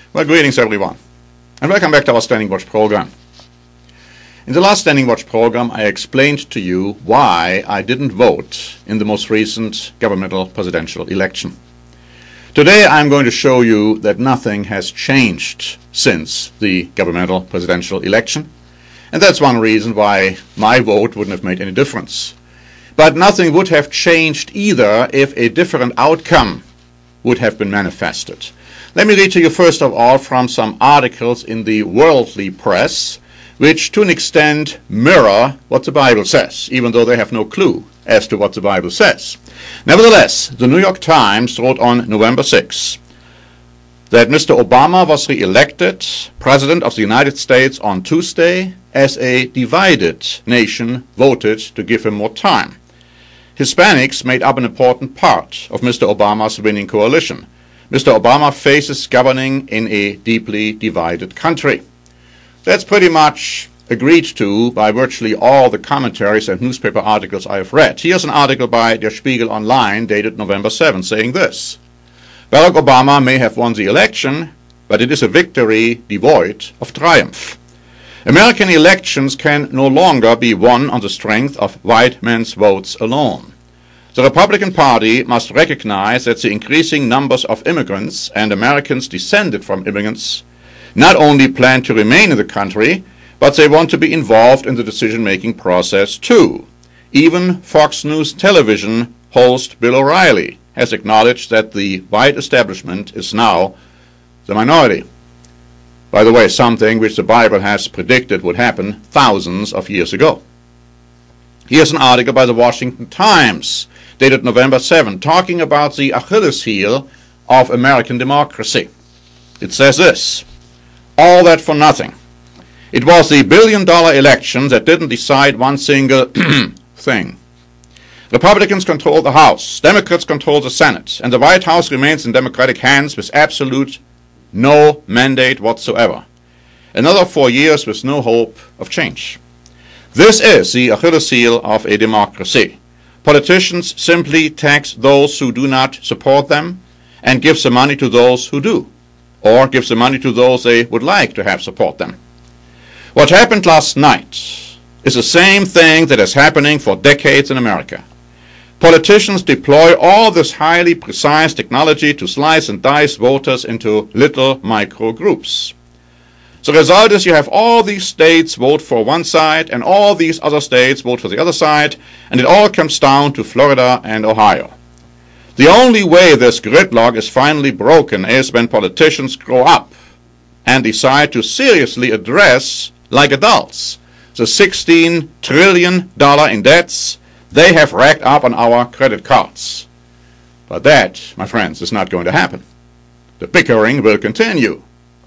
Well, greetings everyone, and welcome back to our Standing Watch program. In the last Standing Watch program, I explained to you why I didn't vote in the most recent governmental presidential election. Today I'm going to show you that nothing has changed since the governmental presidential election, and that's one reason why my vote wouldn't have made any difference. But nothing would have changed either if a different outcome would have been manifested. Let me read to you first of all from some articles in the worldly press, which to an extent mirror what the Bible says, even though they have no clue as to what the Bible says. Nevertheless, the New York Times wrote on November 6 that Mr. Obama was re-elected President of the United States on Tuesday as a divided nation voted to give him more time. Hispanics made up an important part of Mr. Obama's winning coalition. Mr. Obama faces governing in a deeply divided country. That's pretty much agreed to by virtually all the commentaries and newspaper articles I have read. Here's an article by Der Spiegel Online dated November 7 saying this: Barack Obama may have won the election, but it is a victory devoid of triumph. American elections can no longer be won on the strength of white men's votes alone. The Republican Party must recognize that the increasing numbers of immigrants and Americans descended from immigrants not only plan to remain in the country, but they want to be involved in the decision-making process too. Even Fox News television host Bill O'Reilly has acknowledged that the white establishment is now the minority. By the way, something which the Bible has predicted would happen thousands of years ago. Here's an article by the Washington Times dated November 7, talking about the Achilles heel of American democracy. It says this: all that for nothing. It was the billion-dollar election that didn't decide one single thing. Republicans control the House, Democrats control the Senate, and the White House remains in Democratic hands with absolute no mandate whatsoever. Another 4 years with no hope of change. This is the Achilles heel of a democracy. Politicians simply tax those who do not support them and give the money to those who do, or give the money to those they would like to have support them. What happened last night is the same thing that is happening for decades in America. Politicians deploy all this highly precise technology to slice and dice voters into little micro groups. The result is you have all these states vote for one side and all these other states vote for the other side, and it all comes down to Florida and Ohio. The only way this gridlock is finally broken is when politicians grow up and decide to seriously address, like adults, the $16 trillion in debts they have racked up on our credit cards. But that, my friends, is not going to happen. The bickering will continue.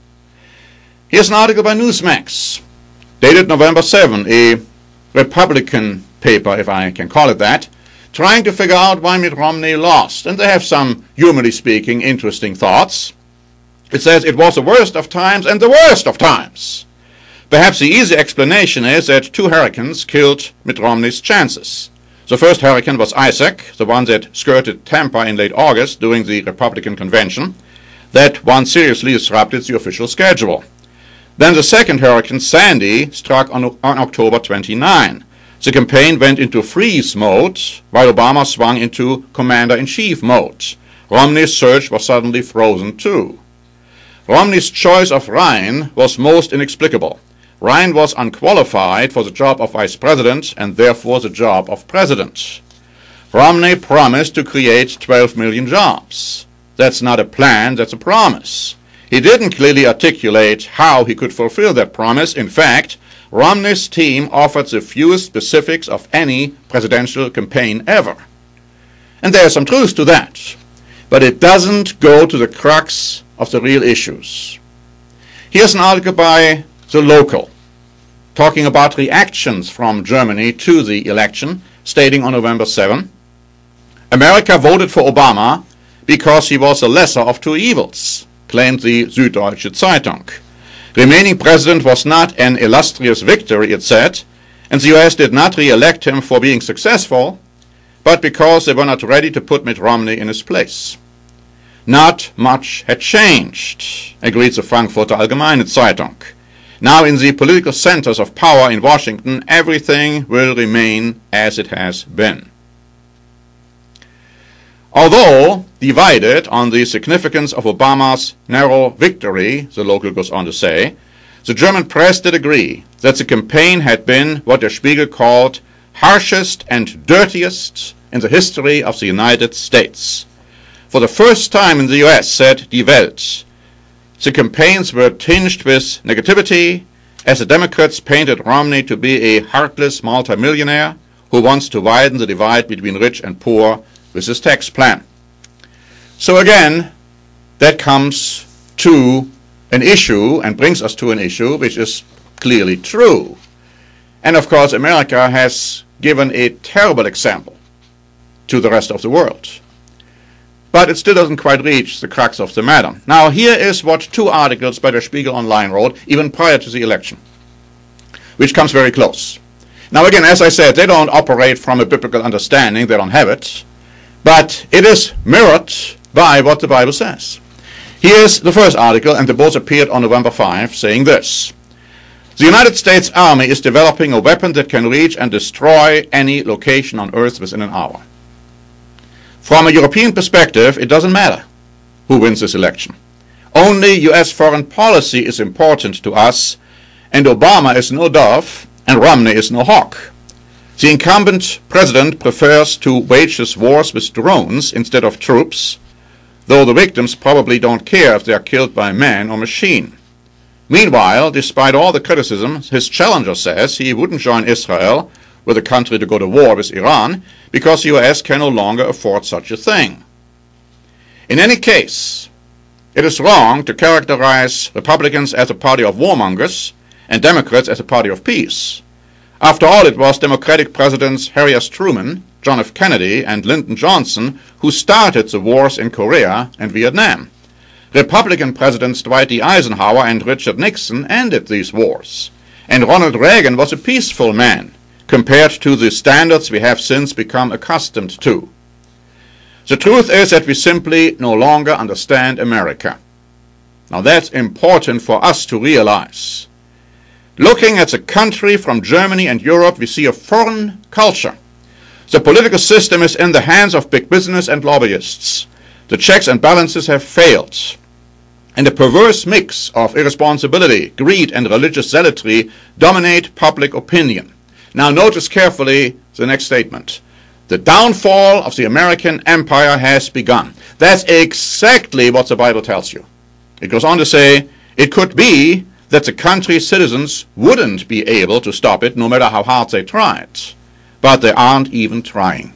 Here's an article by Newsmax, dated November 7, a Republican paper, if I can call it that, trying to figure out why Mitt Romney lost. And they have some, humanly speaking, interesting thoughts. It says it was the worst of times and the worst of times. Perhaps the easy explanation is that 2 hurricanes killed Mitt Romney's chances. The first hurricane was Isaac, the one that skirted Tampa in late August during the Republican convention. That one seriously disrupted the official schedule. Then the second hurricane, Sandy, struck on October 29. The campaign went into freeze mode, while Obama swung into commander-in-chief mode. Romney's surge was suddenly frozen too. Romney's choice of Ryan was most inexplicable. Ryan was unqualified for the job of vice president and therefore the job of president. Romney promised to create 12 million jobs. That's not a plan, that's a promise. He didn't clearly articulate how he could fulfill that promise. In fact, Romney's team offered the fewest specifics of any presidential campaign ever. And there's some truth to that. But it doesn't go to the crux of the real issues. Here's an article by The Local, talking about reactions from Germany to the election, stating on November 7, America voted for Obama because he was the lesser of 2 evils, claimed the Süddeutsche Zeitung. Remaining president was not an illustrious victory, it said, and the US did not re-elect him for being successful, but because they were not ready to put Mitt Romney in his place. Not much had changed, agreed the Frankfurter Allgemeine Zeitung. Now in the political centers of power in Washington, everything will remain as it has been. Although divided on the significance of Obama's narrow victory, the local goes on to say, the German press did agree that the campaign had been what Der Spiegel called harshest and dirtiest in the history of the United States. For the first time in the US, said Die Welt, the campaigns were tinged with negativity as the Democrats painted Romney to be a heartless multimillionaire who wants to widen the divide between rich and poor with his tax plan. So again, that comes to an issue and brings us to an issue which is clearly true. And of course, America has given a terrible example to the rest of the world. But it still doesn't quite reach the crux of the matter. Now, here is what two articles by Der Spiegel Online wrote, even prior to the election, which comes very close. Now, again, as I said, they don't operate from a biblical understanding. They don't have it. But it is mirrored by what the Bible says. Here's the first article, and they both appeared on November 5, saying this. The United States Army is developing a weapon that can reach and destroy any location on Earth within an hour. From a European perspective, it doesn't matter who wins this election. Only U.S. foreign policy is important to us, and Obama is no dove, and Romney is no hawk. The incumbent president prefers to wage his wars with drones instead of troops, though the victims probably don't care if they are killed by man or machine. Meanwhile, despite all the criticism, his challenger says he wouldn't join Israel with a country to go to war with Iran because the U.S. can no longer afford such a thing. In any case, it is wrong to characterize Republicans as a party of warmongers and Democrats as a party of peace. After all, it was Democratic Presidents Harry S. Truman, John F. Kennedy, and Lyndon Johnson who started the wars in Korea and Vietnam. Republican Presidents Dwight D. Eisenhower and Richard Nixon ended these wars. And Ronald Reagan was a peaceful man compared to the standards we have since become accustomed to. The truth is that we simply no longer understand America. Now that's important for us to realize. Looking at the country from Germany and Europe, we see a foreign culture. The political system is in the hands of big business and lobbyists. The checks and balances have failed. And a perverse mix of irresponsibility, greed, and religious zealotry dominate public opinion. Now notice carefully the next statement. The downfall of the American empire has begun. That's exactly what the Bible tells you. It goes on to say, it could be that the country's citizens wouldn't be able to stop it no matter how hard they tried. But they aren't even trying.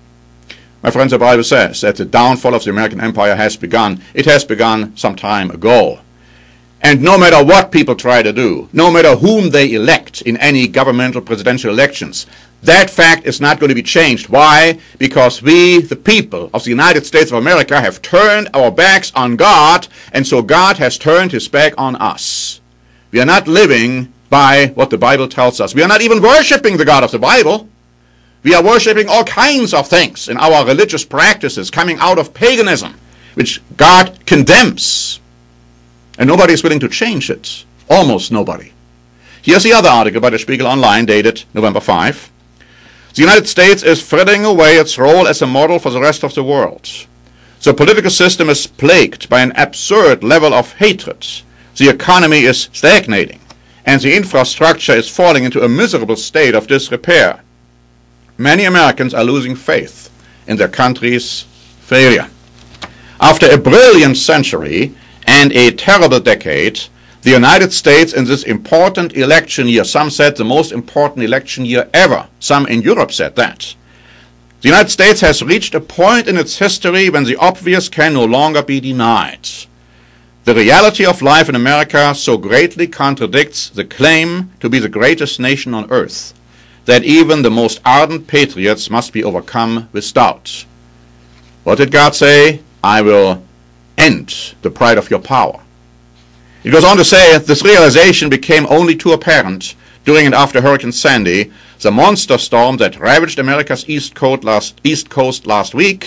My friends, the Bible says that the downfall of the American empire has begun. It has begun some time ago. And no matter what people try to do, no matter whom they elect in any governmental presidential elections, that fact is not going to be changed. Why? Because we, the people of the United States of America, have turned our backs on God, and so God has turned his back on us. We are not living by what the Bible tells us. We are not even worshiping the God of the Bible. We are worshiping all kinds of things in our religious practices coming out of paganism, which God condemns. And nobody is willing to change it. Almost nobody. Here's the other article by Der Spiegel Online dated November 5. The United States is frittering away its role as a model for the rest of the world. The political system is plagued by an absurd level of hatred. The economy is stagnating, and the infrastructure is falling into a miserable state of disrepair. Many Americans are losing faith in their country's failure. After a brilliant century and a terrible decade, the United States in this important election year, some said the most important election year ever, some in Europe said that. The United States has reached a point in its history when the obvious can no longer be denied. The reality of life in America so greatly contradicts the claim to be the greatest nation on earth that even the most ardent patriots must be overcome with doubt. What did God say? I will end the pride of your power. It goes on to say this realization became only too apparent during and after Hurricane Sandy, the monster storm that ravaged America's East Coast last week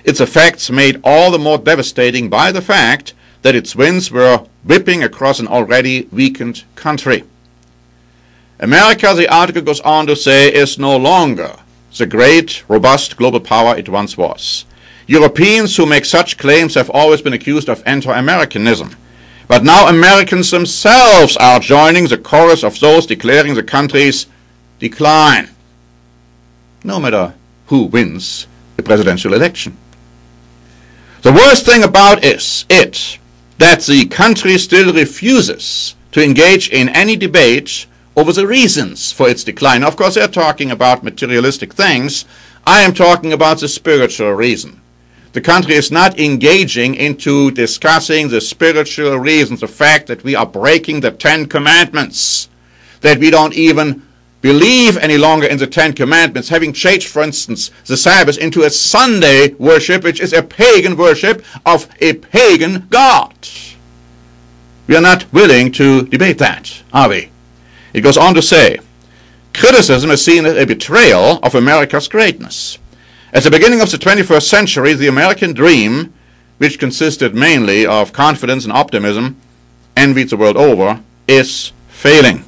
its effects made all the more devastating by the fact that its winds were whipping across an already weakened country. America, the article goes on to say, is no longer the great, robust global power it once was. Europeans who make such claims have always been accused of anti-Americanism. But now Americans themselves are joining the chorus of those declaring the country's decline, no matter who wins the presidential election. The worst thing about it that the country still refuses to engage in any debate over the reasons for its decline. Of course, they're talking about materialistic things. I am talking about the spiritual reason. The country is not engaging into discussing the spiritual reasons, the fact that we are breaking the Ten Commandments, that we don't even believe any longer in the Ten Commandments, having changed, for instance, the Sabbath into a Sunday worship, which is a pagan worship of a pagan God. We are not willing to debate that, are we? It goes on to say, criticism is seen as a betrayal of America's greatness. At the beginning of the 21st century, the American dream, which consisted mainly of confidence and optimism, envied the world over, is failing.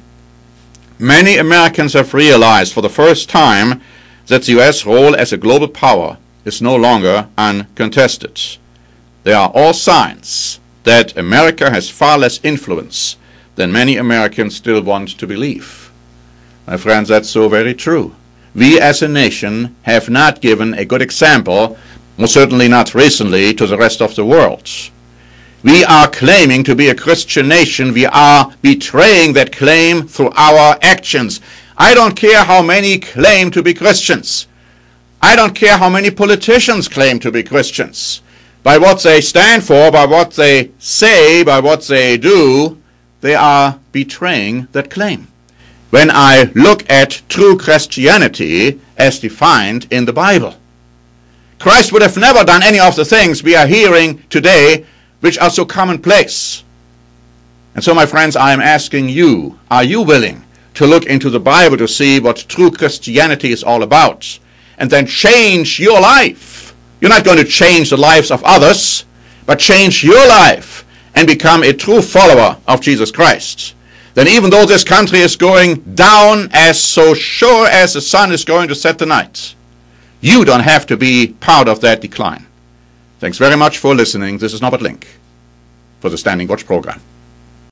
Many Americans have realized for the first time that the U.S. role as a global power is no longer uncontested. There are all signs that America has far less influence than many Americans still want to believe. My friends, that's so very true. We as a nation have not given a good example, most certainly not recently, to the rest of the world. We are claiming to be a Christian nation. We are betraying that claim through our actions. I don't care how many claim to be Christians. I don't care how many politicians claim to be Christians. By what they stand for, by what they say, by what they do, they are betraying that claim. When I look at true Christianity as defined in the Bible, Christ would have never done any of the things we are hearing today, which are so commonplace. And so, my friends, I am asking you, are you willing to look into the Bible to see what true Christianity is all about, and then change your life? You're not going to change the lives of others, but change your life and become a true follower of Jesus Christ. Then even though this country is going down as so sure as the sun is going to set tonight, you don't have to be part of that decline. Thanks very much for listening. This is Norbert Link for the Standing Watch program.